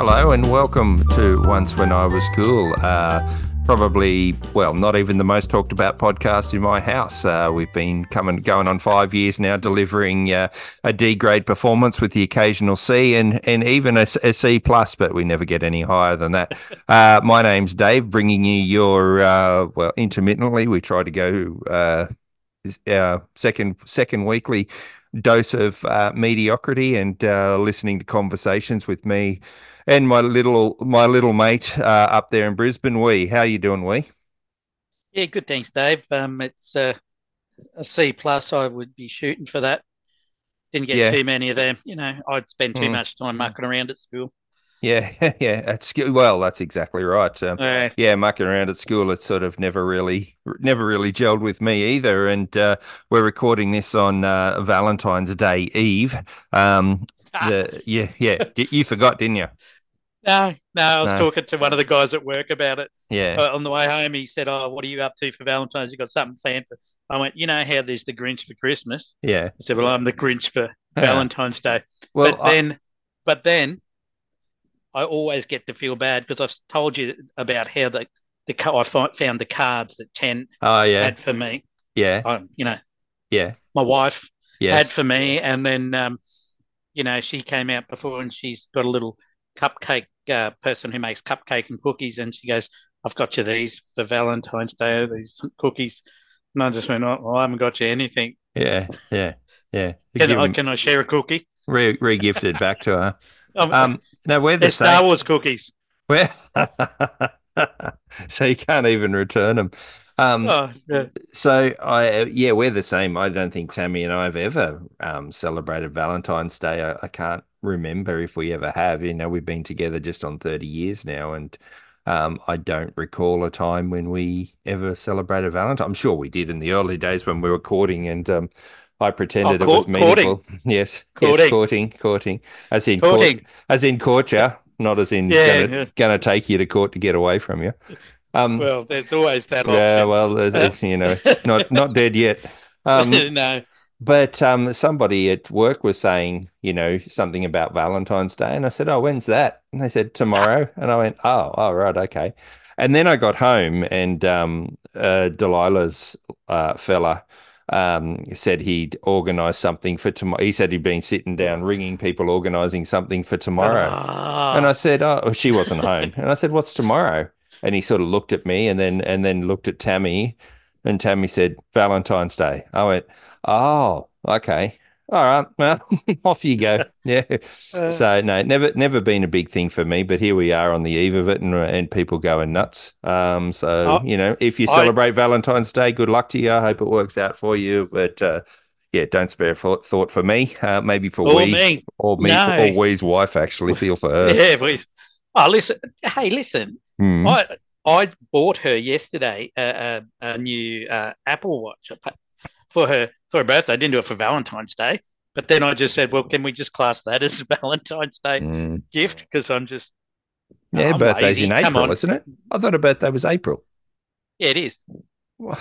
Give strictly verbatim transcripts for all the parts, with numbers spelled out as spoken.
Hello and welcome to Once When I Was Cool. Uh, probably, well, not even the most talked about podcast in my house. Uh, we've been coming going on five years now, delivering uh, a D grade performance with the occasional C and, and even a, a C plus, but we never get any higher than that. Uh, my name's Dave, bringing you your, uh, well, intermittently, we try to go uh, our second second weekly dose of uh, mediocrity and uh, listening to conversations with me and my little my little mate uh, up there in Brisbane. Wee, how you doing, Wee? Yeah, good. Thanks, Dave. Um, it's uh, a C plus. I would be shooting for that. Didn't get Yeah, too many of them. You know, I'd spend too mm, much time mucking around at school. yeah, yeah. At school, well, that's exactly right. Um, Uh, yeah, mucking around at school, it sort of never really, never really gelled with me either. And uh, we're recording this on uh, Valentine's Day Eve. Um, the yeah, yeah. Y- You forgot, didn't you? no, no. I was No. talking to one of the guys at work about it Yeah, uh, on the way home. He said, "Oh, what are you up to for Valentine's? You got something planned for?" I went, "You know how there's the Grinch for Christmas." yeah. I said, "Well, I'm the Grinch for Yeah. Valentine's Day." Well, But I, then, but then I always get to feel bad because I've told you about how the the I found the cards that Ten oh yeah, had for me. yeah, Um, you know, yeah. my wife had Yes. for me, and then um, you know she came out before, and she's got a little cupcake uh, person who makes cupcake and cookies, and she goes, "I've got you these for Valentine's Day, these cookies," and I just went, "Oh, well, I haven't got you anything. Yeah, yeah, yeah. You Can give I them can I share a cookie?" re re-gifted back to her. Um, Um, no, we're the they're same. Star Wars cookies. We're so you can't even return them. Um, Oh, yeah. so I yeah, we're the same. I don't think Tammy and I have ever um celebrated Valentine's Day. I, I can't remember if we ever have. You know, we've been together just on thirty years now, and um, I don't recall a time when we ever celebrated Valentine. I'm sure we did in the early days when we were courting, and um, I Oh, pretended it was court, courting, meaningful. Yes, yes, courting, courting, courting, as in court, courting. as in court you, not as in Yeah, gonna yeah. gonna take you to court to get away from you. Um, Well, there's always that yeah, option. well, it's, Uh, it's, you know, not not dead yet. Um, no. but um, somebody at work was saying, you know, something about Valentine's Day, and I said, "Oh, when's that?" And they said, "Tomorrow." And I went, "Oh, oh, right, okay." And then I got home, and um, uh, Delilah's uh, fella um, said he'd organised something for tomorrow. He said he'd been sitting down ringing people, organising something for tomorrow. And I Ah. said, "Oh, she wasn't home." And I said, "What's tomorrow?" And he sort of looked at me, and then and then looked at Tammy, and Tammy said, "Valentine's Day." I went, "Oh, okay. All right. Well, off you go." Yeah. Uh, So no, never never been a big thing for me, but here we are on the eve of it, and and people going nuts. Um, so I, you know, if you I, celebrate Valentine's Day, good luck to you. I hope it works out for you. But uh, yeah, don't spare a thought thought for me. Uh, maybe for or we me. or me No. or we's wife. Actually, feel for her. Yeah, please. Oh, listen. Hey, listen. Hmm. I I bought her yesterday a, a, a new uh, Apple Watch for her for her birthday. I didn't do it for Valentine's Day, but then I just said, well, can we just class that as a Valentine's Day Mm. gift? Because I'm just Yeah, I'm birthday's in lazy. Come April, on. isn't it? I thought her birthday was April. Yeah, it is. What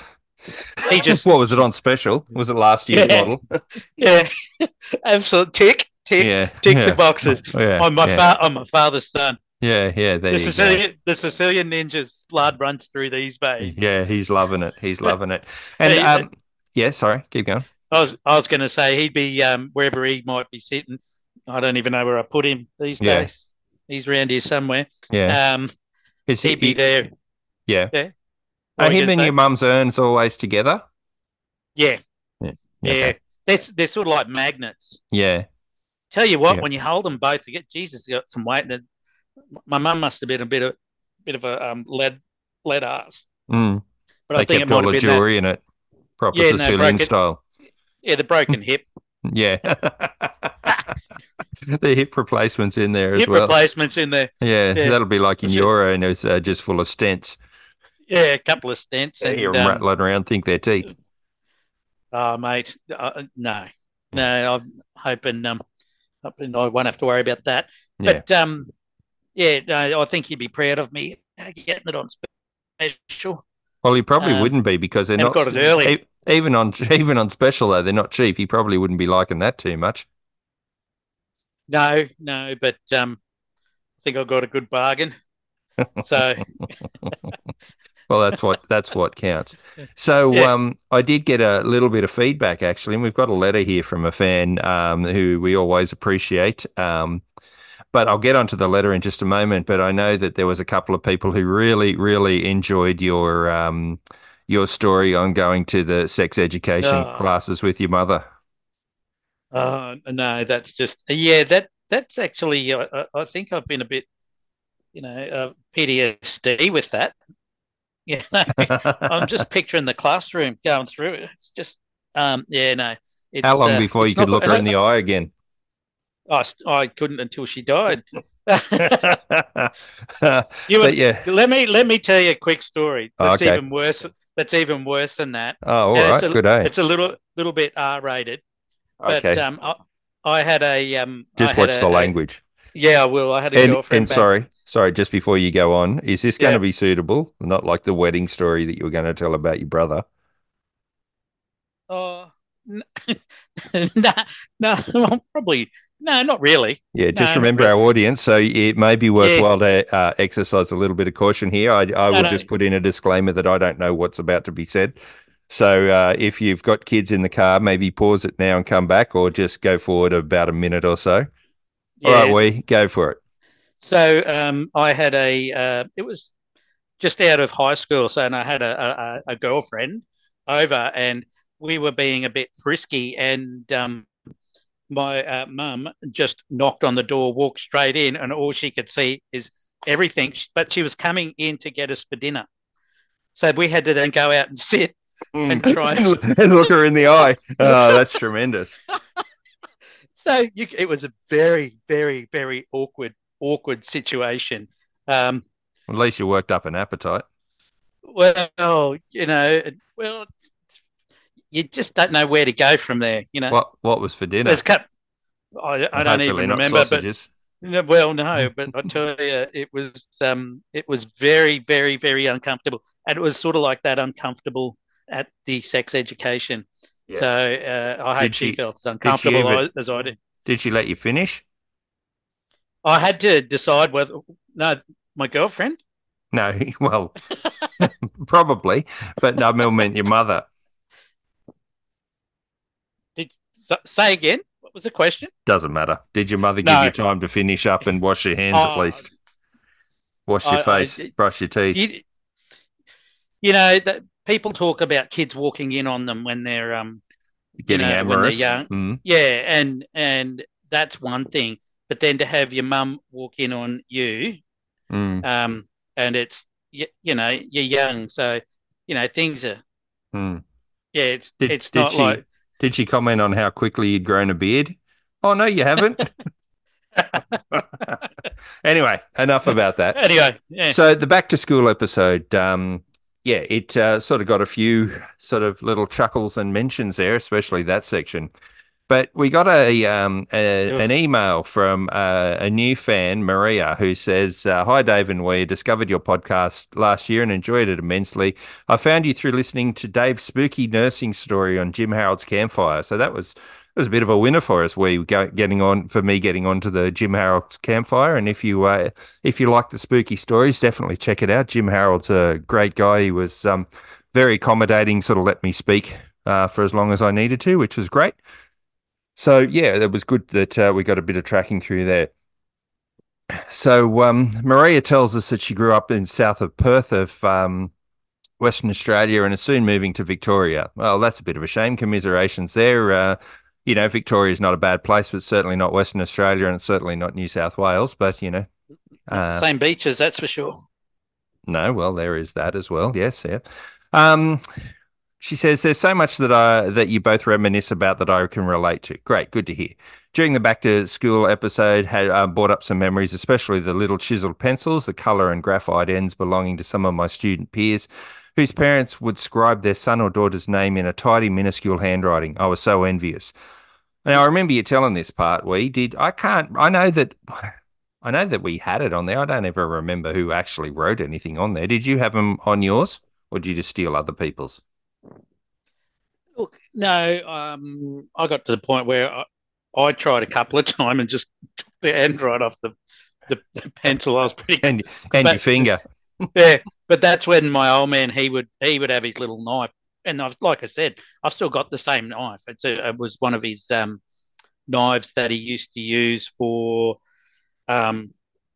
He just was it on special? Was it last year's yeah model? yeah absolute tick tick Yeah, tick the yeah, boxes. yeah, I'm my yeah, fa- I'm my father's son. yeah, yeah. There The you go. Sicilian, the Sicilian ninja's blood runs through these veins. Yeah, he's loving it. He's He, loving it. And um, yeah, sorry, keep going. I was, I was going to say he'd be um, wherever he might be sitting. I don't even know where I put him these Yeah, days. He's around here somewhere. yeah. Um, Is he? he'd be he there. yeah. There. What Are were you him going to and your say? mum's urns always together? Yeah, Yeah. yeah. Okay. That's they're sort of like magnets. Yeah. Tell you what, Yeah. when you hold them both, you get Jesus got some weight. And my mum must have been a bit of bit of a um, lead lead ass, Mm. but I They think it kept might all have the been that. jewelry in it, proper Yeah, no, Sicilian broken. style. Yeah, the broken hip. Yeah. The hip replacements in there as Hip well. replacements in there. Yeah, Yeah, that'll be like in which is your own, it's uh, just full of stents. yeah, a couple of stents You hear and them um, rattling around, think they're teeth. oh mate, uh, no, no, I'm hoping um, hoping I won't have to worry about that. Yeah. But um, yeah, no, I think you'd be proud of me getting it on special. Well, he probably Um, wouldn't be because they're and not got it st early. e- even on even on special though. They're not cheap. He probably wouldn't be liking that too much. No, no, but um, think I got a good bargain. So Well, that's what that's what counts. So yeah. um, I did get a little bit of feedback actually, and we've got a letter here from a fan um, who we always appreciate. Um, but I'll get onto the letter in just a moment. But I know that there was a couple of people who really, really enjoyed your um, your story on going to the sex education Oh, classes with your mother. oh no, that's just yeah. That that's actually I, I I think I've been a bit you know uh, P T S D with that. You know, I'm just picturing the classroom going through it. It's just um yeah no, How it's long uh before you it's could not good. look And her in I the eye again? I, I couldn't until she died. But You would yeah, let me let me tell you a quick story oh, that's okay. even worse. That's even worse than that, Oh, all and it's right, a good, eh? it's a little little bit R rated. But Okay, um, I, I had a um, I just had watch the a, a language. yeah, I will. I had a And and girlfriend back. sorry, sorry, just before you go on, is this going to Yeah. be suitable? Not like the wedding story that you were going to tell about your brother. Oh, no, no, no, probably no, not really. Yeah, just No, not remember really. our audience. So it may be Yeah, worthwhile to uh, exercise a little bit of caution here. I, I no, will no. just put in a disclaimer that I don't know what's about to be said. So uh, if you've got kids in the car, maybe pause it now and come back, or just go forward about a minute or so. All right, Yeah. we go for it. So um, I had a. Uh, it was just out of high school, so and I had a, a a girlfriend over, and we were being a bit frisky, and um, my uh, mum just knocked on the door, walked straight in, and all she could see is everything. But she was coming in to get us for dinner. So we had to then go out and sit and try. Mm. And look her in the eye. Oh, that's tremendous. So you, it was a very, very, very awkward, awkward situation. Um, At least you worked up an appetite. well, you know, well, you just don't know where to go from there. You know, What what was for there's dinner? cut. I, I don't Hopefully even not remember, but sausages. well, no, but I tell you, it was um, it was very, very, very uncomfortable, and it was sort of like that uncomfortable at the sex education. Yeah. So uh, I hope Did she she felt as did she uncomfortable even as I did. did she let you finish? I had to decide whether no, my girlfriend. No, well, probably, but no, I meant your mother. Did say again? What was the question? Doesn't matter. Did your mother give you No. time to finish up and wash your hands at Oh, least? Wash your I, I face, brush your teeth. did. You know that people talk about kids walking in on them when they're um, you Getting know, when they're amorous. young. Mm, Yeah, and and that's one thing. But then to have your mum walk in on you, mm, um, and it's you, you know you're young, so you know things are. mm. Yeah, it's Did it's did not she like. did she comment on how quickly you'd grown a beard? Oh no, you haven't. Anyway, enough about that. Anyway, yeah. So the back to school episode, um, yeah, it uh, sort of got a few sort of little chuckles and mentions there, especially that section. But we got a, um, a an email from uh, a new fan, Maria, who says, uh, "Hi, Dave and we discovered your podcast last year and enjoyed it immensely. I found you through listening to Dave's spooky nursing story on Jim Harold's Campfire. So that was that was a bit of a winner for us. We go, getting on for me getting onto the Jim Harold's Campfire. And if you uh, if you like the spooky stories, definitely check it out. Jim Harold's a great guy. He was um, very accommodating. Sort of let me speak uh, for as long as I needed to, which was great." So yeah, it was good that uh, we got a bit of tracking through there. So um, Maria tells us that she grew up in south of Perth of um, Western Australia and is soon moving to Victoria. Well, that's a bit of a shame. Commiserations there. Uh, you know, Victoria is not a bad place, but certainly not Western Australia and certainly not New South Wales. But you know, Not the uh, same beaches, that's for sure. no, well, there is that as well. Yes, yeah. Um, She says, "There's so much that I that you both reminisce about that I can relate to." Great, good to hear. During the back to school episode, had uh, brought up some memories, especially the little chiseled pencils, the colour and graphite ends belonging to some of my student peers, whose parents would scribe their son or daughter's name in a tidy, minuscule handwriting. I was so envious. Now I remember you telling this part. We did. I can't. I know that. I know that we had it on there. I don't ever remember who actually wrote anything on there. Did you have them on yours, or did you just steal other people's? Look, no, um, I got to the point where I, I tried a couple of times and just took the end right off the the, the pencil. I was pretty, and and your but finger. yeah, but that's when my old man he would he would have his little knife, and I've like I said, I've still got the same knife. It's a, it was one of his um, knives that he used to use for um,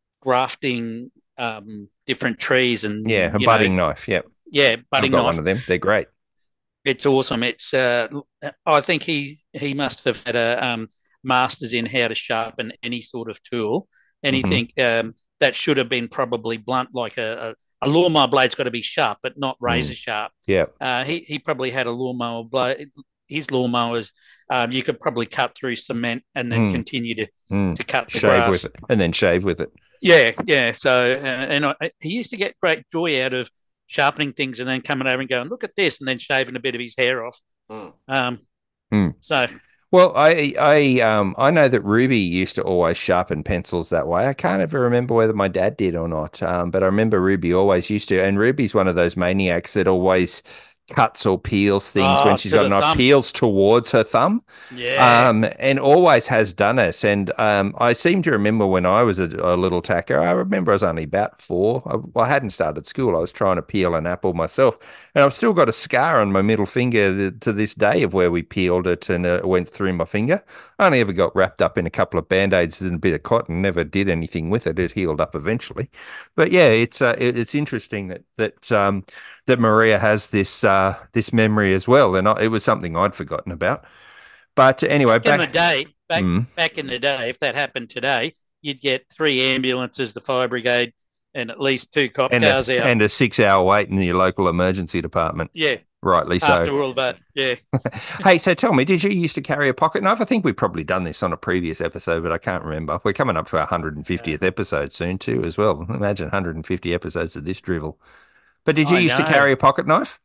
grafting um, different trees, Yeah, and a you know, budding knife. Yep, yeah, I've budding got one knife. of them. They're great. It's awesome. It's uh, I think he he must have had a um, master's in how to sharpen any sort of tool, Hmm. anything um, that should have been probably blunt, like a, a, a lawnmower blade's got to be sharp, but not razor Mm. sharp. Yeah. Uh, he he probably had a lawnmower blade. His lawnmowers, um, you could probably cut through cement and then Mm. continue to Mm. to cut the Shave with grass. it, and then shave with it. Yeah, yeah. So, uh, and I, he used to get great joy out of sharpening things and then coming over and going, look at this, and then shaving a bit of his hair off. Mm. Um, Mm. so, Well, I I um I know that Ruby used to always sharpen pencils that way. I can't ever remember whether my dad did or not. Um, but I remember Ruby always used to, and Ruby's one of those maniacs that always cuts or peels things when oh, she's to got a the knife, thumb. peels towards her thumb. Yeah. Um, and always has done it. And um, I seem to remember when I was a, a little tacker, I remember I was only about four. I, well, I hadn't started school. I was trying to peel an apple myself. And I've still got a scar on my middle finger to this day of where we peeled it and uh, it went through my finger. I only ever got wrapped up in a couple of band-aids and a bit of cotton, never did anything with it. It healed up eventually. But yeah, it's uh, it, it's interesting that that um, that Maria has this uh, this memory as well. And I, it was something I'd forgotten about. But anyway, Back in the back. day, back Mm. back in the day, if that happened today, you'd get three ambulances, the fire brigade, and at least two cop And a cars out. and a six hour wait in your local emergency department. Yeah, Rightly so. after all that. Yeah. Hey, so tell me, did you used to carry a pocket knife? I think we've probably done this on a previous episode, but I can't remember. We're coming up to our one hundred fiftieth episode soon too, as well. Imagine one hundred fifty episodes of this drivel. But did you I used to know. carry a pocket knife?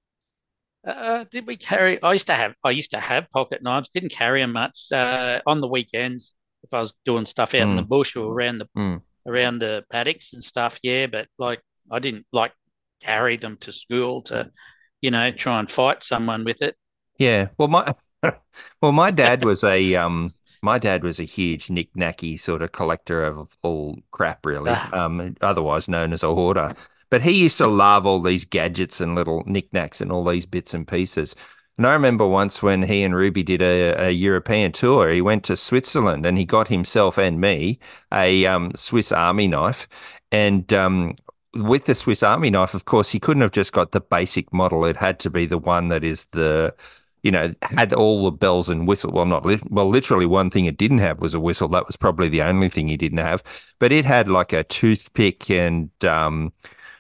Uh, did we carry? I used to have. I used to have pocket knives. Didn't carry them much. Uh, on the weekends, if I was doing stuff out in the Mm, bush or around the mm. around the paddocks and stuff, yeah. But like, I didn't like carry them to school to, you know, try and fight someone with it. Yeah. Well, my well, my dad was a um, my dad was a huge knick-knacky sort of collector of all crap, really. Ah, Um, otherwise known as a hoarder. But he used to love all these gadgets and little knickknacks and all these bits and pieces. And I remember once when he and Ruby did a, a European tour, he went to Switzerland and he got himself and me a um, Swiss Army knife. And um, with the Swiss Army knife, of course, he couldn't have just got the basic model. It had to be the one that is the you know, had all the bells and whistles. Well, not lit well, literally one thing it didn't have was a whistle. That was probably the only thing he didn't have. But it had like a toothpick and um,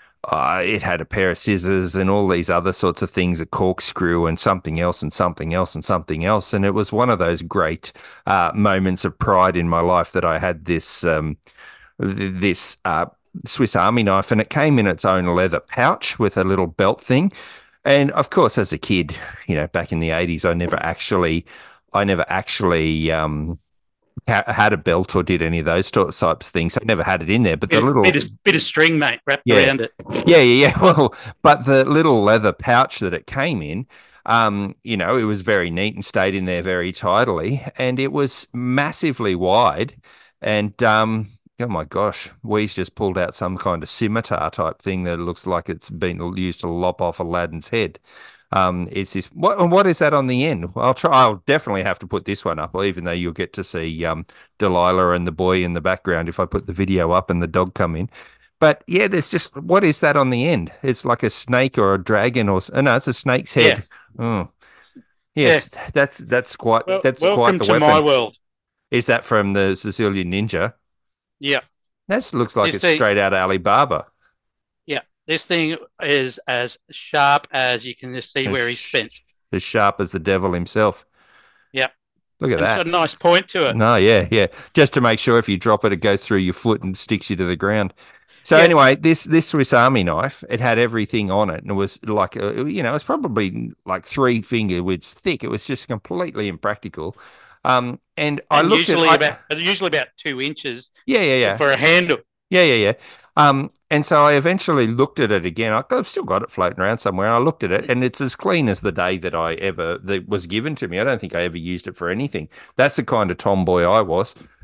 uh, it had a pair of scissors and all these other sorts of things, a corkscrew and something else and something else and something else. And it was one of those great uh, moments of pride in my life that I had this um, th- this uh, Swiss Army knife, and it came in its own leather pouch with a little belt thing. And of course, as a kid, you know, back in the eighties, I never actually, I never actually um, ha had a belt or did any of those types of things. I never had it in there. But the bit, bit little, of bit of string, mate, wrapped yeah, around it. yeah, yeah, yeah. Well, but the little leather pouch that it came in, um, you know, it was very neat and stayed in there very tidily, and it was massively wide. And um, oh my gosh, Wee's just pulled out some kind of scimitar type thing that looks like it's been used to lop off Aladdin's head. Um, it's this. What what is that on the end? I'll try. I'll definitely have to put this one up, even though you'll get to see um, Delilah and the boy in the background if I put the video up and the dog come in. But yeah, there's just what is that on the end? It's like a snake or a dragon or s- oh, no, it's a snake's Yeah, head. Oh, yeah. yes, that's that's quite Well, that's quite welcome the to my weapon. world. Is that from the Sicilian Ninja? Yeah, That looks like this it's thing. straight out of Alibaba. Yeah, this thing is as sharp as you can just see As, where he spent. sh as sharp as the devil himself. Yeah, Look at and it's got that. a nice point to it. No, yeah, yeah. Just to make sure if you drop it, it goes through your foot and sticks you to the ground. So Yeah, anyway, this this Swiss Army knife, it had everything on it, and it was like, a, you know, it's probably like three finger widths thick. It was just completely impractical. Um, and I and looked at, usually about I usually about two inches yeah, yeah, yeah. for a handle. Yeah, yeah, yeah. Um, and so I eventually looked at it again. I- I've still got it floating around somewhere. I looked at it, and it's as clean as the day that I ever that was given to me. I don't think I ever used it for anything. That's the kind of tomboy I was.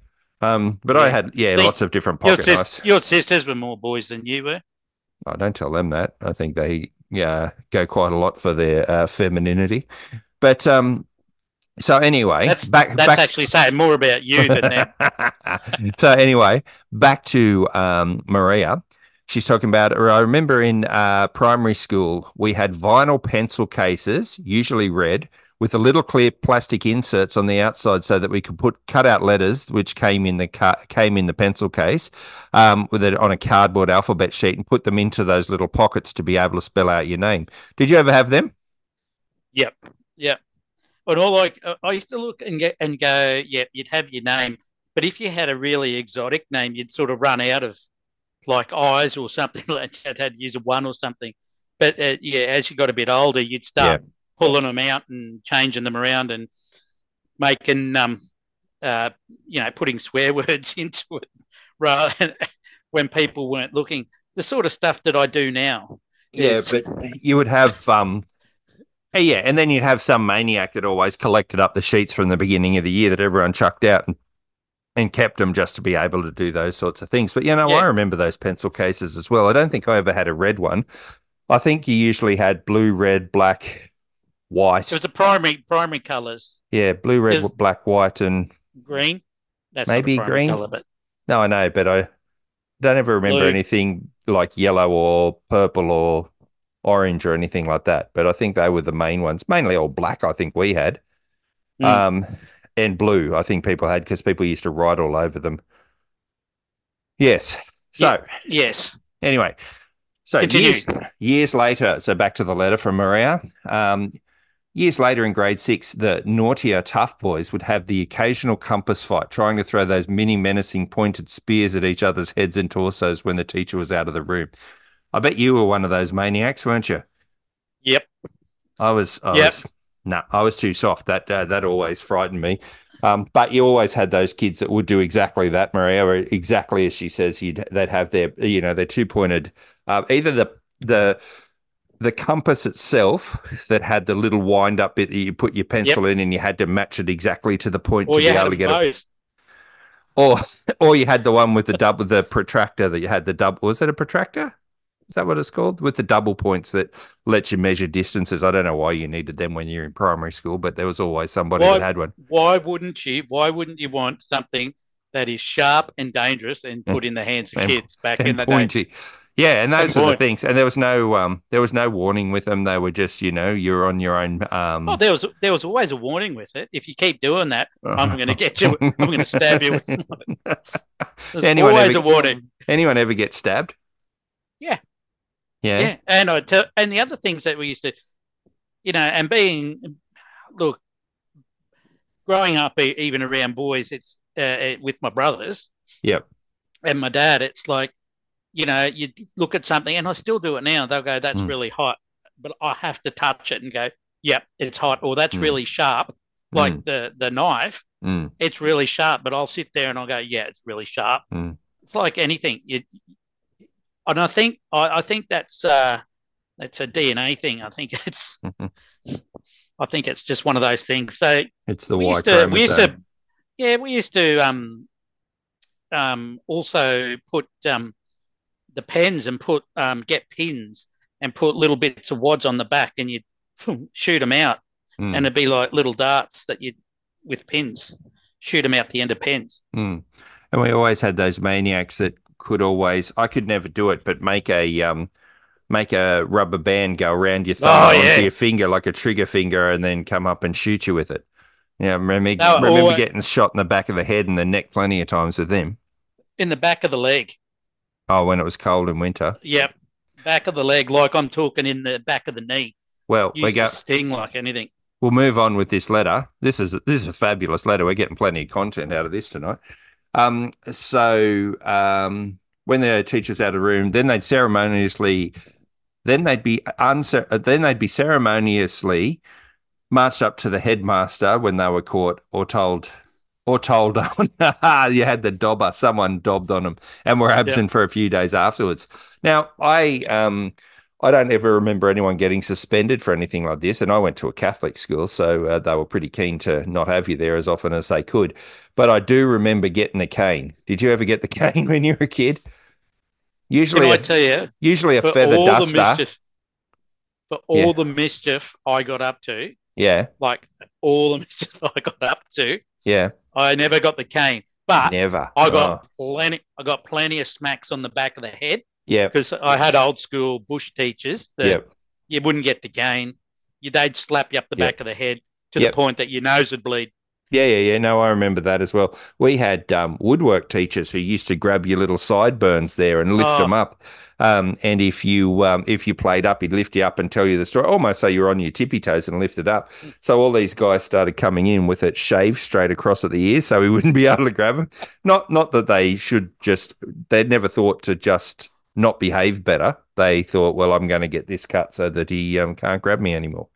Um, but I Yeah. had, yeah, I think lots of different your pocket sis- knives. your sisters were more boys than you were. I don't tell them that. I think they yeah go quite a lot for their uh, femininity. But um, so anyway, That's back that's back. actually saying more about you than them. So anyway, back to um, Maria. She's talking about. I remember in uh, primary school we had vinyl pencil cases, usually red, with a little clear plastic inserts on the outside, so that we could put cut out letters, which came in the ca- came in the pencil case, um, with it on a cardboard alphabet sheet, and put them into those little pockets to be able to spell out your name. Did you ever have them? Yep, yep. And all like I used to look and get and go, yep, you'd have your name, but if you had a really exotic name, you'd sort of run out of like eyes or something like that. Had to use a one or something. But uh, yeah, as you got a bit older, you'd Yeah. start pulling them out and changing them around and making um uh you know putting swear words into it rather than when people weren't looking. The sort of stuff that I do now Yeah, is but you would have um eh, yeah, and then you'd have some maniac that always collected up the sheets from the beginning of the year that everyone chucked out and, and kept them just to be able to do those sorts of things. But you know, I yeah. remember those pencil cases as well. I don't think I ever had a red one. I think you usually had blue, red, black, It white. was a primary primary colours. Yeah, blue, red, There's black, white, and green. That's not a maybe primary green. colour, but No, I know, but I don't ever remember blue. anything like yellow or purple or orange or anything like that. But I think they were the main ones. Mainly all black, I think we had. Mm. Um, and blue, I think people had because people used to write all over them. Yes. Yeah. So Yes. anyway, so Continue. years years later, so back to the letter from Maria. Um, years later in grade six, the naughtier tough boys would have the occasional compass fight, trying to throw those mini menacing pointed spears at each other's heads and torsos when the teacher was out of the room. I bet you were one of those maniacs, weren't you? Yep. I was, I Yep. was, no, I was too soft. That uh, that always frightened me. Um, but you always had those kids that would do exactly that, Maria, or exactly as she says. You'd they'd have their, you know, their two pointed, uh, either the the the compass itself that had the little wind up bit that you put your Yep. pencil in, and you had to match it exactly to the point Or to you be had able to them get it. both. Or or you had the one with the double, the protractor that you had the double. Was it a protractor? Is that what it's called? With the double points that let you measure distances. I don't know why you needed them when you're in primary school, but there was always somebody that Why? had one. Why wouldn't you? Why wouldn't you want something that is sharp and dangerous and put in the hands of and, kids back and in the day? pointy. Yeah, and And those were the point. things. And there was no um there was no warning with them. They were just, you know, you're on your own. Oh, Um there was there was always a warning with it. If you keep doing that, I'm going to get you. I'm going to stab you. With mine. There's anyone always ever a warning. anyone ever get stabbed? Yeah, Yeah. yeah. And I tell, and the other things that we used to, you know, and being, look, growing up e- even around boys, it's uh, with my brothers Yep. and my dad. It's like, you know, you look at something, and I still do it now. They'll go, "That's Mm. really hot," but I have to touch it and go, "Yep, it's hot," or "That's Mm. really sharp." Like Mm. the the knife, Mm. it's really sharp, but I'll sit there and I'll go, "Yeah, it's really sharp." Mm. It's like anything. You, and I think I, I think that's uh, that's a D N A thing. I think it's I think it's just one of those things. So It's the we Y used to we used to chromosome. yeah we used to um um also put um the pens and put um get pins and put little bits of wads on the back, and you'd shoot them out, Mm. and it'd be like little darts that you'd with pins shoot them out the end of pens. Mm. And we always had those maniacs that could always, I could never do it, but make a um make a rubber band go around your thumb Oh onto yeah, your finger like a trigger finger and then come up and shoot you with it. Yeah, remember no, remember or getting shot in the back of the head and the neck plenty of times with them. in the back of the leg. Oh, when it was cold in winter. Yep, back of the leg, like I'm talking in the back of the knee. Well, we Used go to sting like anything. we'll move on with this letter. This is this is a fabulous letter. We're getting plenty of content out of this tonight. Um, so um, when the teacher's out of the room, then they'd ceremoniously, then they'd be uncer- then they'd be ceremoniously marched up to the headmaster when they were caught or told or told on. You had the dobber, someone dobbed on them, and were Yeah. absent for a few days afterwards. Now, I um, I don't ever remember anyone getting suspended for anything like this. And I went to a Catholic school, so uh, they were pretty keen to not have you there as often as they could. But I do remember getting a cane. Did you ever get the cane when you were a kid? Can Usually I a tell you, usually a for feather all the duster. mischief, for all Yeah, the mischief I got up to, yeah, like all the mischief I got up to, yeah. I never got the cane, but Never. I got Oh, plenty. I got plenty of smacks on the back of the head yeah, because I had old school bush teachers that yep, you wouldn't get the cane. You, they'd slap you up the yep, back of the head to the yep. point that your nose would bleed. Yeah, yeah, yeah. No, I remember that as well. We had um, woodwork teachers who used to grab your little sideburns there and lift them Oh, up. Um, and if you um, if you played up, he'd lift you up and tell you the story, almost say you were on your tippy toes and lift it up. So all these guys started coming in with it shaved straight across at the ears, so we wouldn't be able to grab them. Not not that they should just. They'd never thought to just not behave better. They thought, well, I'm going to get this cut so that he um, can't grab me anymore.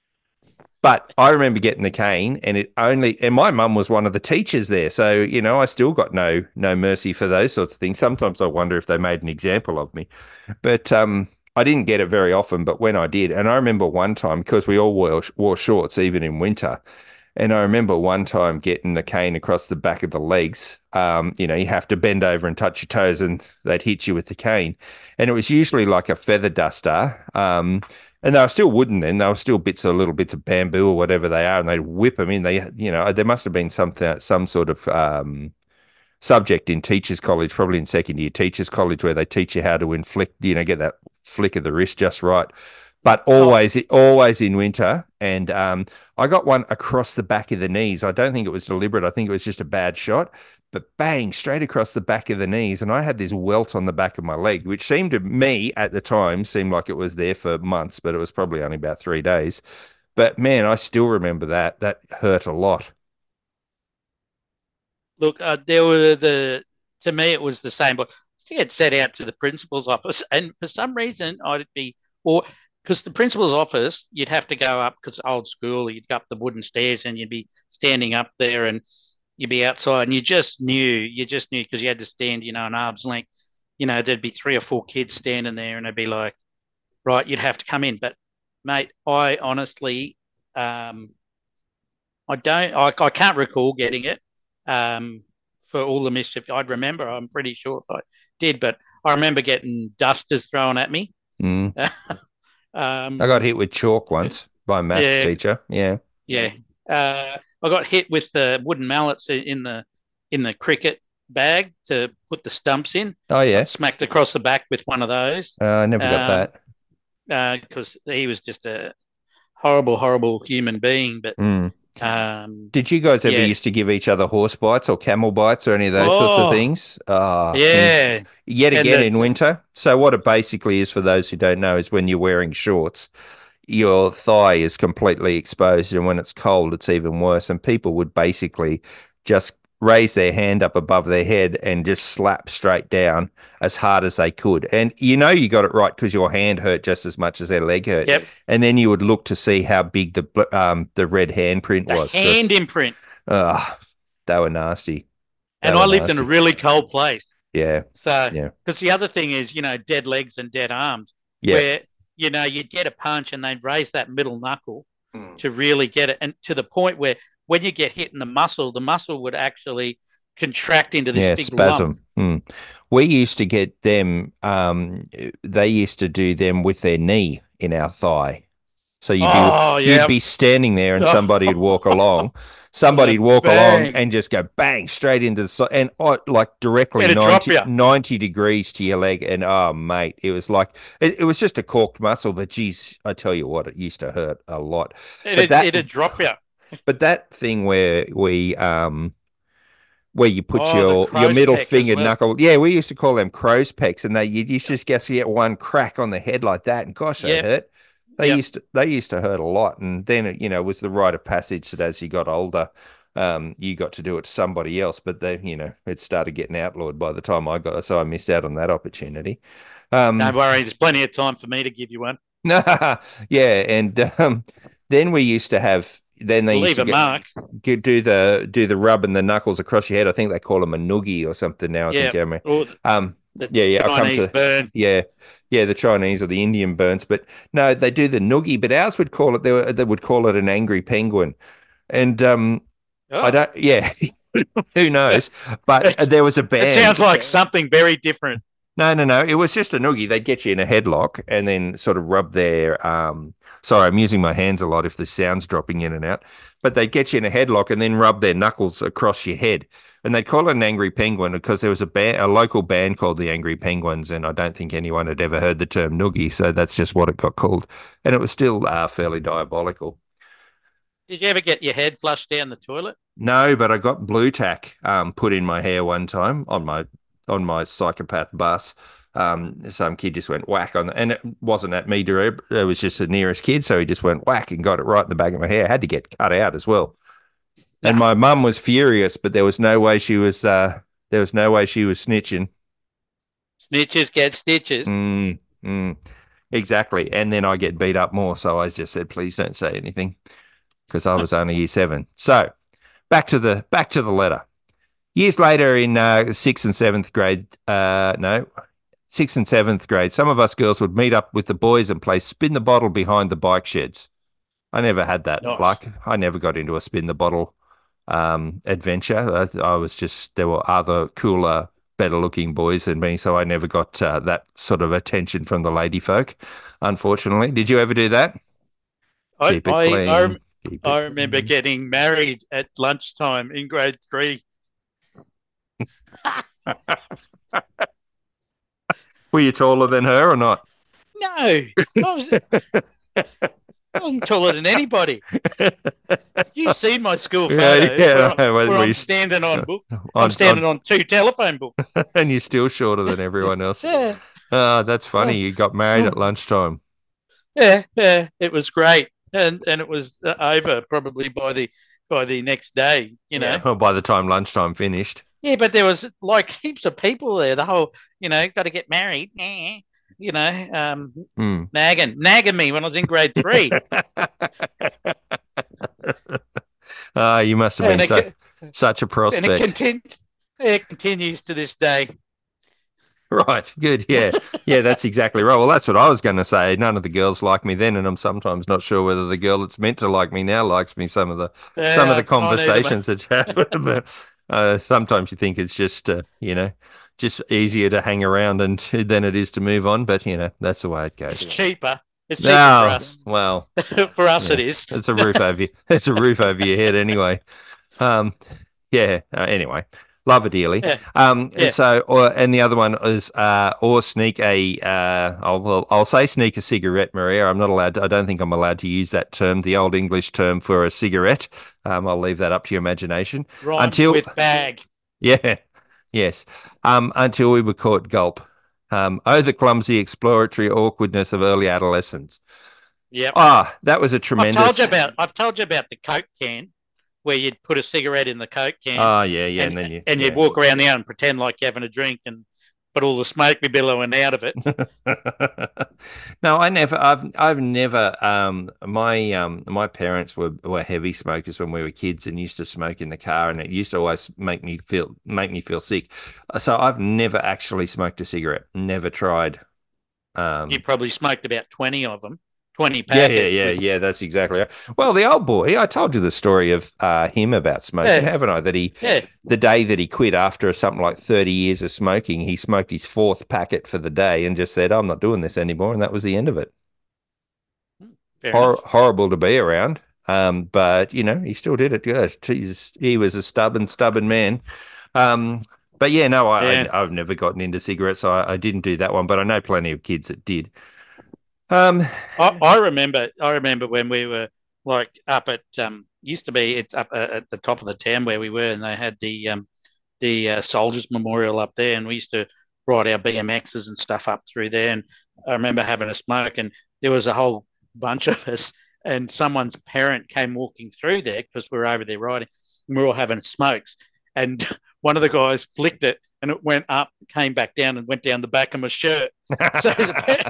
But I remember getting the cane, and it only and my mum was one of the teachers there, so you know I still got no no mercy for those sorts of things. Sometimes I wonder if they made an example of me, but um, I didn't get it very often. But when I did, and I remember one time because we all wore wore shorts even in winter, and I remember one time getting the cane across the back of the legs. Um, you know, you have to bend over and touch your toes, and they'd hit you with the cane. And it was usually like a feather duster. Um, and they were still wooden then. They were still bits of little bits of bamboo or whatever they are, and they'd whip them in. They, you know, there must have been something, some sort of um, subject in teachers' college, probably in second year teachers' college, where they teach you how to inflict, you know, get that flick of the wrist just right. But oh, always, always in winter. And um, I got one across the back of the knees. I don't think it was deliberate. I think it was just a bad shot. But bang, straight across the back of the knees. And I had this welt on the back of my leg, which seemed to me at the time, seemed like it was there for months, but it was probably only about three days. But man, I still remember that. That hurt a lot. look, uh, there were the to me it was the same, but I think it set out to the principal's office, and for some reason I'd be or because the principal's office you'd have to go up because old school you'd go up the wooden stairs and you'd be standing up there and you'd be outside and you just knew you just knew because you had to stand you know an arm's length. You know there'd be three or four kids standing there and they'd be like, right, you'd have to come in, but mate, I honestly um, I don't. I, I can't recall getting it um, for all the mischief I'd remember. I'm pretty sure if I did, but I remember getting dusters thrown at me. Mm. I got um, hit with chalk once by a maths yeah, teacher. Yeah. yeah. Uh, I got hit with the wooden mallets in the in the cricket bag to put the stumps in. Oh, Got yeah. smacked across the back with one of those Uh, I never got um, that. because he was just a horrible, horrible human being. But Mm. um, Did you guys ever yeah. used to give each other horse bites or camel bites or any of those sorts of Oh, things? Ah, in yeah. yet And again in the winter. So what it basically is for those who don't know is when you're wearing shorts, your thigh is completely exposed, and when it's cold, it's even worse. And people would basically just raise their hand up above their head and just slap straight down as hard as they could. And you know you got it right because your hand hurt just as much as their leg hurt. Yep, And then you would look to see how big the bl- um the red handprint the was because hand imprint. uh they were nasty. They And were I lived in a nasty. really cold place. Yeah, So, yeah, because the other thing is, you know, dead legs and dead arms, yeah. where, you know, you'd get a punch and they'd raise that middle knuckle Mm. to really get it. And to the point where when you get hit in the muscle, the muscle would actually contract into this Yeah, big lump. spasm. Mm. We used to get them. Um, they used to do them with their knee in our thigh. So you'd be Oh, you'd yeah. be standing there and somebody would walk Oh, along. Somebody'd walk along bang. and just go bang straight into the side and oh, like directly It'd drop ninety you. ninety degrees to your leg. And oh, mate, it was like it, it was just a corked muscle, but geez, I tell you what, it used to hurt a lot. But It'd, that it'd drop you. but that thing where we um where you put Oh, the your your crow's middle peck as finger well. knuckle. Yeah, we used to call them crow's pecks, and they you used to just guess you get one crack on the head like that, and gosh, they Yep, hurt. They yep. used to they used to hurt a lot, and then it, you know, was the rite of passage that as you got older, um, you got to do it to somebody else. But they, you know, it started getting outlawed by the time I got, so I missed out on that opportunity. Don't Um, worry, there's plenty of time for me to give you one. yeah, and um, then we used to have. Then they used Leave to a get mark. get, do the do the rub and the knuckles across your head. I think they call them a noogie or something now. I Yeah. think, Emma. Or Um, the Yeah, yeah. I'll come Chinese to burn. yeah, yeah. The Chinese or the Indian burns, but no, they do the noogie. But ours would call it they, were, they would call it an angry penguin, and um, I Oh, don't. Yeah, who knows? But it, there was a it sounds band. like something very different. No, no, no. It was just a noogie. They'd get you in a headlock and then sort of rub their um sorry, I'm using my hands a lot if the sound's dropping in and out. But they'd get you in a headlock and then rub their knuckles across your head. And they'd call it an angry penguin because there was a band, a local band called the Angry Penguins, and I don't think anyone had ever heard the term noogie, so that's just what it got called. And it was still uh, fairly diabolical. Did you ever get your head flushed down the toilet? No, but I got blue tack um, put in my hair one time on my on my psychopath bus. Um, some kid just went whack on, the, and it wasn't at me. It was just the nearest kid, so he just went whack and got it right in the back of my hair. I had to get cut out as well. And No. my mum was furious, but there was no way she was. Uh, there was no way she was snitching. Snitches get stitches. Mm, mm, exactly. And then I get beat up more, so I just said, please don't say anything because I was only year seven. So back to the back to the letter. Years later, in uh, sixth and seventh grade, uh, no, sixth and seventh grade, some of us girls would meet up with the boys and play spin the bottle behind the bike sheds. I never had that Nice. luck. I never got into a spin the bottle um, adventure. I, I was just there were other cooler, better looking boys than me, so I never got uh, that sort of attention from the lady folk. Unfortunately, did you ever do that? I Keep it I I, clean. rem- Keep I it remember clean. getting married at lunchtime in grade three. Were you taller than her or not? No, I was I wasn't taller than anybody. You've seen my school Yeah, photos where yeah. I'm, Well, where we I'm standing on books. I'm on standing on, on two telephone books. and you're still shorter than everyone else. Yeah, Ah, that's funny. yeah, You got married at lunchtime. yeah, yeah. It was great, and and it was uh, over probably by the by the next day. You Yeah. know. Well, by the time lunchtime finished. Yeah, but there was like heaps of people there. The whole, you know, got to get married. You know, um, Hmm. nagging, nagging me when I was in grade three, Ah, you must have and been it so such a and it prospect. continued. It continues to this day. Right. Good. Yeah. Yeah, that's exactly right. Well, that's what I was going to say. None of the girls like me then, and I'm sometimes not sure whether the girl that's meant to like me now likes me. Some of the some of Yeah, the I can't either, mate. conversations that happen, but uh, sometimes you think it's just uh, you know just easier to hang around and than it is to move on. But you know that's the way it It's goes. cheaper. It's cheaper for No, us. well, For us, yeah, it is. it's a roof over you. It's a roof over your head anyway. Um, yeah. Uh, anyway, love her dearly. Yeah, Um, yeah. so, or and the other one is uh, or sneak a. Uh, I'll well, I'll say sneak a cigarette, Maria. I'm not allowed. To, I don't think I'm allowed to use that term, the old English term for a cigarette. Um, I'll leave that up to your imagination. Rhymes Until, with bag. yeah, yes. Um, until we were caught gulp. Um, oh, the clumsy exploratory awkwardness of early adolescence. Yep. Ah, that was a I've told you tremendous. about. I've told you about the Coke can where you'd put a cigarette in the Coke can Oh, yeah, yeah, and and then you, and you'd yeah. walk around there and pretend like you're having a drink and but all the smoke be billowing out of it. No, I never. I've I've never. Um, my um, my parents were were heavy smokers when we were kids and used to smoke in the car, and it used to always make me feel make me feel sick. So I've never actually smoked a cigarette. Never tried. You Um, probably smoked about twenty of them, twenty yeah, yeah, packets yeah, with yeah. That's exactly right. Well, the old boy. I told you the story of uh, him about smoking, yeah, haven't I? That he yeah. the day that he quit after something like thirty years of smoking, he smoked his fourth packet for the day and just said, I'm not doing this anymore. And that was the end of it. Fair Hor- enough. horrible to be around. Um, but, you know, he still did it. Good. He's, he was a stubborn, stubborn man. Um, but yeah, no, I, Yeah. I, I've never gotten into cigarettes. So I, I didn't do that one, but I know plenty of kids that did. Um, I, I remember I remember when we were like up at um used to be it's up uh, at the top of the town where we were and they had the um the uh, soldiers memorial up there and we used to ride our B M Xs and stuff up through there and I remember having a smoke and there was a whole bunch of us and someone's parent came walking through there because we were over there riding and we were all having smokes and one of the guys flicked it and it went up came back down and went down the back of my shirt so the,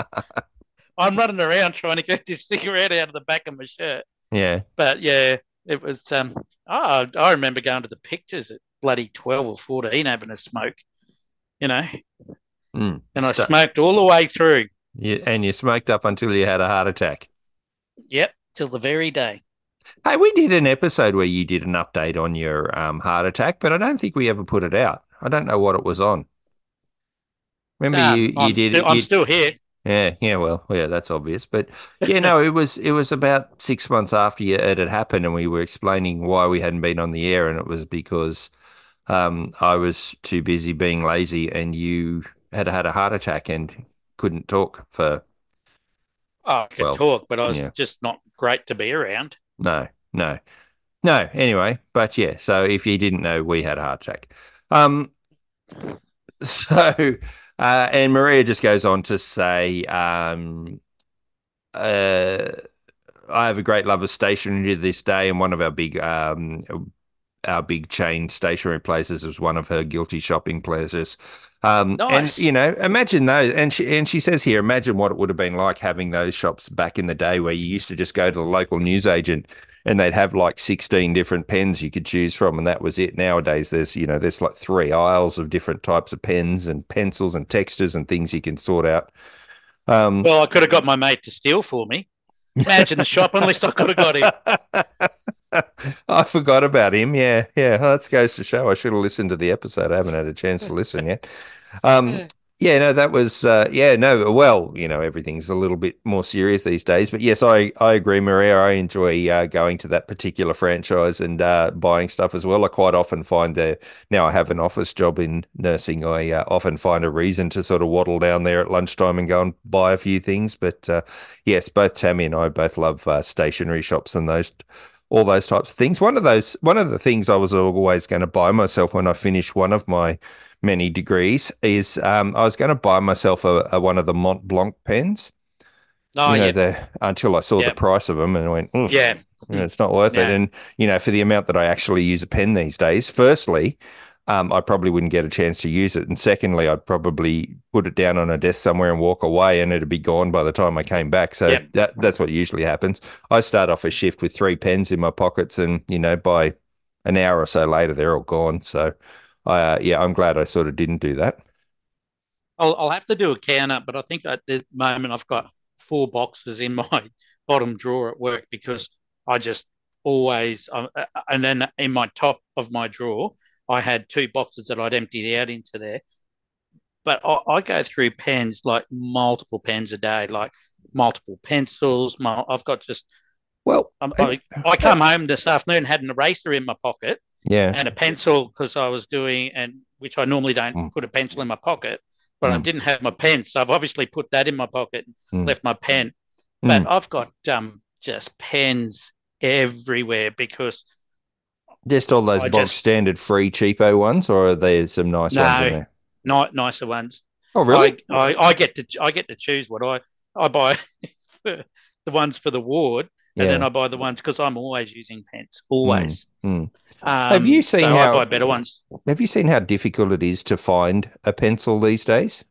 I'm running around trying to get this cigarette out of the back of my shirt. yeah. But yeah, it was. Um, oh, I remember going to the pictures at bloody twelve or fourteen having a smoke. You know, Mm. and I Stu- smoked all the way through. you, and you smoked up until you had a heart attack. Yep, till the very day. Hey, we did an episode where you did an update on your um, heart attack, but I don't think we ever put it out. I don't know what it was on. Remember you Um, you I'm did still I'm you still here. yeah, yeah, well, yeah, that's obvious. But yeah, no, it was it was about six months after you, it had happened, and we were explaining why we hadn't been on the air, and it was because um, I was too busy being lazy, and you had had a heart attack and couldn't talk for, Oh, I could well, talk, but I was yeah, just not great to be around. no, no, no. Anyway, but yeah, so if you didn't know, we had a heart attack. Um, so, uh, and Maria just goes on to say, um, uh, I have a great love of stationery to this day, and one of our big um, our big chain stationery places was one of her guilty shopping pleasures. Um, and Nice. you know, imagine those. And she and she says here, imagine what it would have been like having those shops back in the day, where you used to just go to the local newsagent and they'd have like sixteen different pens you could choose from, and that was it. Nowadays, there's you know, there's like three aisles of different types of pens and pencils and textures and things you can sort out. Um, Well, I could have got my mate to steal for me. Imagine the shop. At least I could have got him. I forgot about him. Yeah, yeah. Well, that goes to show I should have listened to the episode. I haven't had a chance to listen yet. Um, yeah, no, that was uh, yeah, no. Well, you know, everything's a little bit more serious these days. But yes, I I agree, Maria. I enjoy uh, going to that particular franchise and uh, buying stuff as well. I quite often find that now I have an office job in nursing. I uh, often find a reason to sort of waddle down there at lunchtime and go and buy a few things. But uh, yes, both Tammy and I both love uh, stationery shops and those all those types of things. One of those, one of the things I was always going to buy myself when I finished one of my many degrees is um, I was going to buy myself a, a one of the Mont Blanc pens. Oh, You know, yeah, the until I saw the yeah, price of them and I went, oof, yeah, you know, it's not worth it. yeah, And you know, for the amount that I actually use a pen these days, firstly, um, I probably wouldn't get a chance to use it, and secondly, I'd probably put it down on a desk somewhere and walk away, and it'd be gone by the time I came back. So yeah. that that's what usually happens. I start off a shift with three pens in my pockets, and you know, by an hour or so later, they're all gone. So, I uh, yeah, I'm glad I sort of didn't do that. I'll, I'll have to do a count up, but I think at the moment I've got four boxes in my bottom drawer at work because I just always, um, uh, and then in my top of my drawer, I had two boxes that I'd emptied out into there. But I, I go through pens like multiple pens a day, like multiple pencils. My, I've got just, Well, um, I, I, I come home this afternoon, had an eraser in my pocket yeah, and a pencil because I was doing, and which I normally don't mm, put a pencil in my pocket, but I mm, didn't have my pen. So I've obviously put that in my pocket and mm, left my pen. But mm. I've got um, just pens everywhere because Just all those I bog just, standard free cheapo ones, or are there some nice ones in no, there? not nicer ones. Oh, I, really? I, I get to I get to choose what I I buy the ones for the ward, and then Yeah. I buy the ones because I'm always using pens, Mm, always. mm. Have you Um, seen so I how buy better ones. have you seen how difficult it is to find a pencil these days?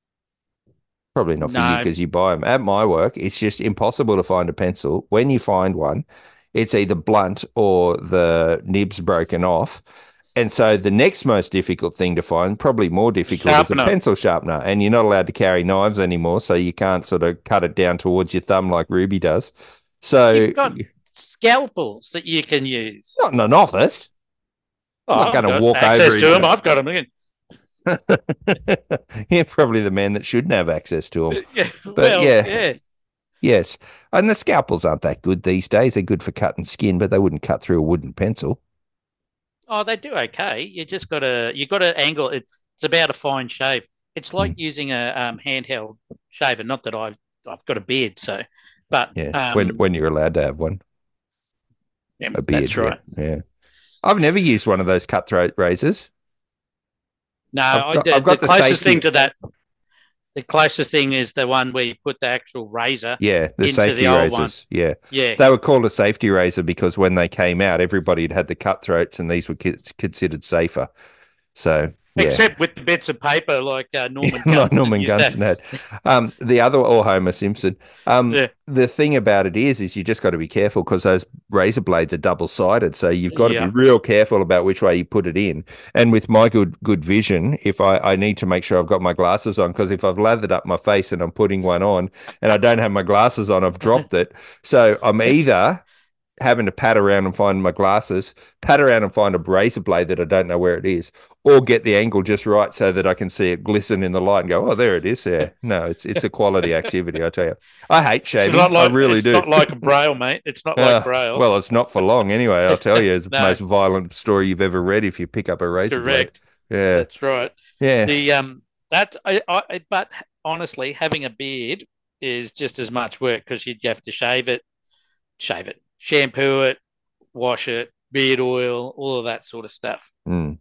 Probably not for you No, because you buy them. At my work, it's just impossible to find a pencil. When you find one, it's either blunt or the nib's broken off. And so the next most difficult thing to find, probably more difficult, is a sharpener. pencil sharpener. And you're not allowed to carry knives anymore, so you can't sort of cut it down towards your thumb like Ruby does. So You've got scalpels that you can use. not in an office. Oh, I'm not going I've to got walk over access to them. into I've got them again. You're probably the man that shouldn't have access to them. Yeah, But well, yeah, yeah. yes. And the scalpels aren't that good these days. They're good for cutting skin, but they wouldn't cut through a wooden pencil. Oh, they do okay. You just got to you got to angle it. It's about a fine shave. It's like Mm, using a um, handheld shaver. Not that I've I've got a beard, so but yeah. When um, when you're allowed to have one, yeah, a beard. that's Yeah. right. Yeah. I've never used one of those cutthroat razors. No, I've I, got the, I've the got the closest thing safety. to that, the closest thing is the one where you put the actual razor Yeah, the into the safety old one. razors. Yeah. Yeah, They were called a safety razor because when they came out, everybody had had the cutthroats and these were ki- considered safer. So Yeah. Except with the bits of paper like uh, Norman Like Gunston Norman used to. Gunston had. Um, the other, or Homer Simpson. Um, Yeah, the thing about it is, is you just got to be careful because those razor blades are double sided. So you've got to be yeah. real careful about which way you put it in. And with my good good vision, if I, I need to make sure I've got my glasses on, because if I've lathered up my face and I'm putting one on and I don't have my glasses on, I've dropped it. So I'm either having to pat around and find my glasses, pat around and find a razor blade that I don't know where it is, or get the angle just right so that I can see it glisten in the light and go, oh, there it is. Yeah. No, it's it's a quality activity, I tell you. I hate It's shaving. not I like really it's do. not like a braille, mate. It's not like Uh, braille. well, it's not for long anyway, I'll tell you. It's the No, most violent story you've ever read if you pick up a razor blade. correct. Yeah. That's right. Yeah. The um that I, I but honestly, having a beard is just as much work because you'd have to shave it, shave it, shampoo it, wash it, beard oil, all of that sort of stuff. Mm.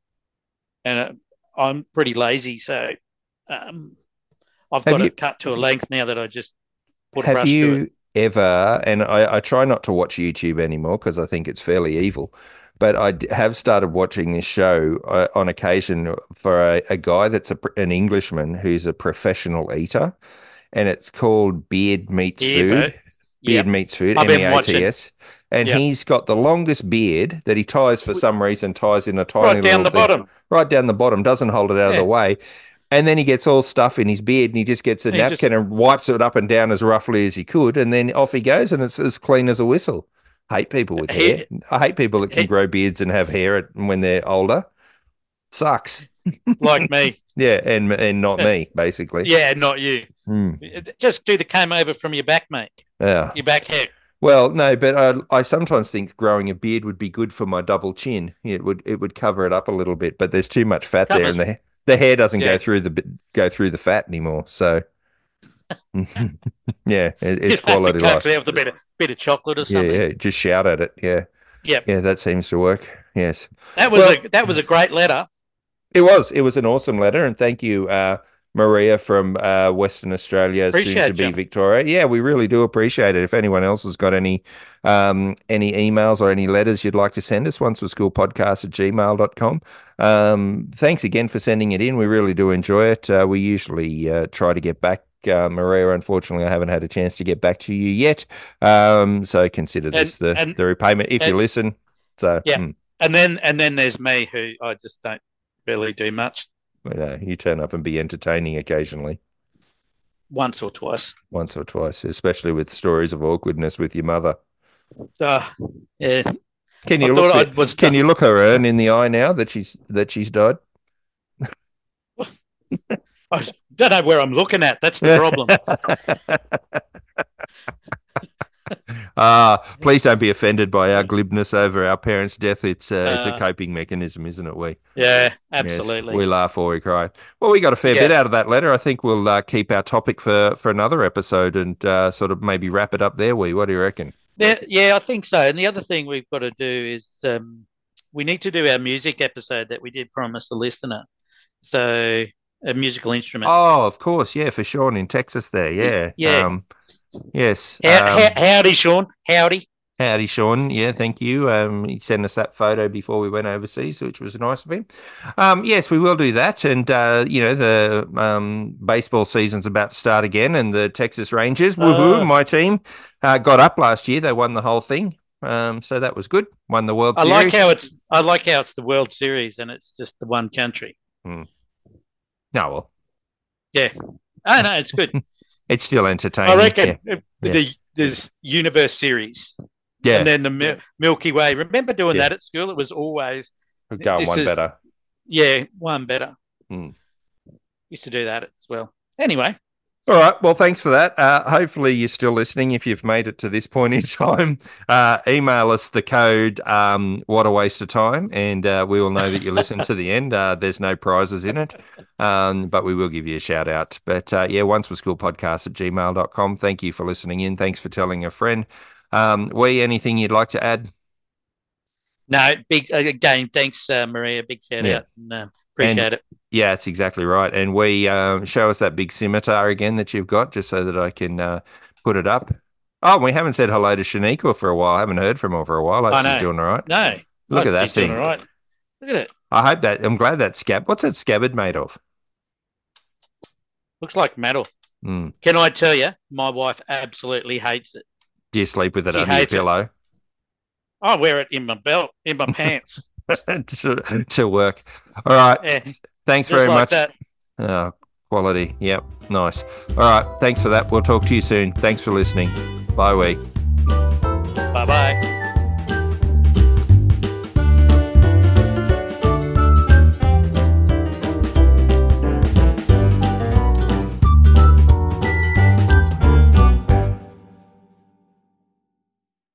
And uh, I'm pretty lazy, so um, I've Have got you it cut to a length now that I just put a have brush through it. you ever, and I, I try not to watch YouTube anymore because I think it's fairly evil, but I d- have started watching this show uh, on occasion for a, a guy that's a, pr- an Englishman who's a professional eater, and it's called Beard Meets Beardo. Food. Beard Yep. Meets Food, I've M E been A T watching. S. And Yep. he's got the longest beard that he ties for some reason, ties in a tiny Right down little the thing bottom. right down the bottom, doesn't hold it out of the Yeah. way. And then he gets all stuff in his beard and he just gets a And he just napkin and wipes it up and down as roughly as he could. And then off he goes and it's as clean as a whistle. Hate people with hair. he, I hate people that can he grow beards and have hair at, when they're older. Sucks. like me. Yeah, and and not me, basically. Yeah, not you. Hmm. Just do the comb over from your back, mate. Yeah. Your back hair. Well, no, but I, I sometimes think growing a beard would be good for my double chin. It would it would cover it up a little bit, but there's too much fat there, Covers. and the the hair doesn't go Yeah. through the go through the fat anymore. So, yeah, it, You it's have to quality coax life. it with a bit of bit of chocolate or Yeah, something. yeah, just shout at it. Yeah, Yep. yeah, that seems to work. Yes. That was Well, a that was a great letter. it was it was an awesome letter, and thank you, uh, Maria from uh, Western Australia, soon to Appreciate be you. Victoria. Yeah, we really do appreciate it. If anyone else has got any um, any emails or any letters you'd like to send us, once was school podcast at gmail dot com. Um, thanks again for sending it in. We really do enjoy it. Uh, we usually uh, try to get back. Uh, Maria, unfortunately, I haven't had a chance to get back to you yet. Um, so consider And this the, and the repayment if you and listen. So, yeah. mm, And then and then there's me who I just don't really do much. you know, you turn up and be entertaining occasionally. Once or twice. Once or twice, especially with stories of awkwardness with your mother. Uh, yeah. Can I you thought look I the, was can done. you look her in the eye now that she's that she's died? I don't know where I'm looking at. That's the problem. Ah, please don't be offended by our glibness over our parents' death. It's uh, it's a Uh, coping mechanism, isn't it? We yeah, yes, absolutely. we laugh or we cry. Well, we got a fair Yeah. bit out of that letter. I think we'll uh, keep our topic for for another episode and uh, sort of maybe wrap it up there. We, what do you reckon? Yeah, yeah, I think so. And the other thing we've got to do is um, we need to do our music episode that we did promise the listener. So, uh, musical instruments. Oh, of course, yeah, for Sean in Texas there, yeah. Yeah. Um, yes. How, um, how, howdy, Sean. Howdy. Howdy, Sean. Yeah, thank you. Um, he sent us that photo before we went overseas, which was nice of him. Um, yes, we will do that. And, uh, you know, the um, baseball season's about to start again, and the Texas Rangers, woohoo, Uh, my team, uh, got up last year. They won the whole thing. Um, so that was good. Won the World I Series. like how it's I like how it's the World Series and it's just the one country. Hmm. No, well, Yeah. Oh no, it's good. it's still entertaining. I reckon Yeah. uh, the there's Universe Series. Yeah. And then the Mil- Milky Way. Remember doing Yeah. that at school? It was always Go on this one is- better. yeah, one better. Hmm. Used to do that as well. Anyway, All right. Well, thanks for that. Uh, hopefully you're still listening. If you've made it to this point in time, uh, email us the code, um, what a waste of time. And uh, we will know that you listened to the end. Uh, there's no prizes in it, um, but we will give you a shout out. But uh, yeah, once was school podcast at gmail dot com. Thank you for listening in. Thanks for telling a friend. Um, Wee, anything you'd like to add? no, big again. Thanks, uh, Maria. Big shout Yeah. out. And, uh, appreciate And- it. Yeah, that's exactly right. And we um, show us that big scimitar again that you've got, just so that I can uh, put it up. Oh, we haven't said hello to Shaniqua for a while. I haven't heard from her for a while. I I hope she's know. doing all right. No, Look oh, at that she's doing thing. all right. Look at it. I hope that. I'm glad that scab. What's that scabbard made of? Looks like metal. Mm. Can I tell you, my wife absolutely hates it. Do you sleep with it She under your hates it. pillow? I wear it in my belt, in my pants. to, to work. All right. Yeah, Thanks just very like much. that. Oh, quality. Yep. Nice. All right. Thanks for that. We'll talk to you soon. Thanks for listening. Bye, week. Bye bye.